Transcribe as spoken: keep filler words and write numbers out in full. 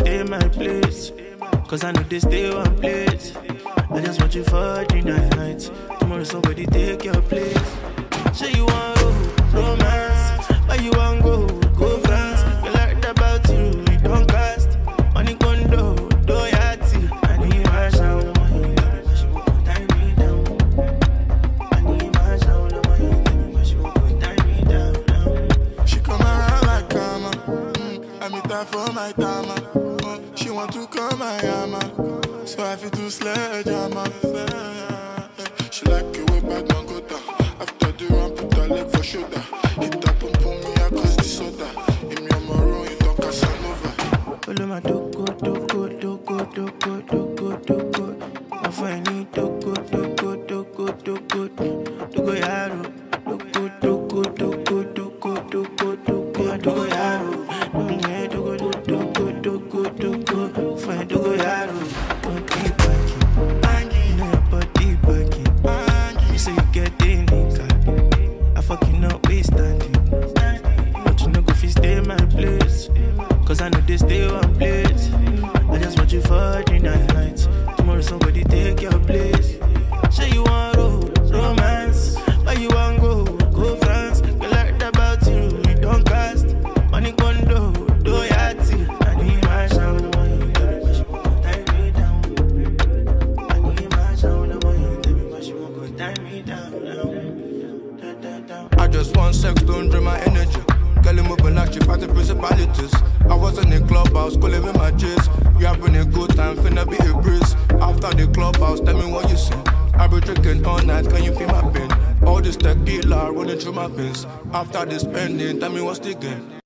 stay in my place. Cause I know they stay one place. I just want you for the night. Tomorrow somebody take your place. Say you want go romance, why you want go go France? You like that about you, you don't cast. Money condo, do yati. I need my sound, she won't tie me down. I need my sound, she won't tie me down. She come around like karma. Mm, I meet her for my timer. Mm, she want to come my yama, so I feel to sledgehammer. She like it way back man go down. After the run, put her leg for shoulder. Hit up and pull me across the soda. In me on my room, you don't Casanova. Follow my doko, doko, doko, doko, doko, doko. I find you doko, doko, doko, doko, doko yaro. Doko, doko, doko, doko, doko, doko, doko yaro. Doko, doko, doko, doko, doko, find doko yaro. Body baggy, know your body baggy. You say you get the nigga. I fucking not waste standing. But you know go fi stay in my place. Cause I know they stay one place. I just want you for the night. Tomorrow somebody take your place. Say you want ro romance, why you want go go France? You like that about you, you don't cast. Money condo, do yati. I need my sound, I want you tell me, but she won't go tie me down. I need my sound, I want you tell me, but she won't go tie me down. Da, da, da. I just want sex, don't drain my energy. Girl, moving like she fighting principalities. I was in the clubhouse, calling with my J's. You having a good time, finna be a breeze. After the clubhouse, tell me what you see. I be drinking all night, can you feel my pain? All this tequila running through my veins. After the spending, tell me what's the game.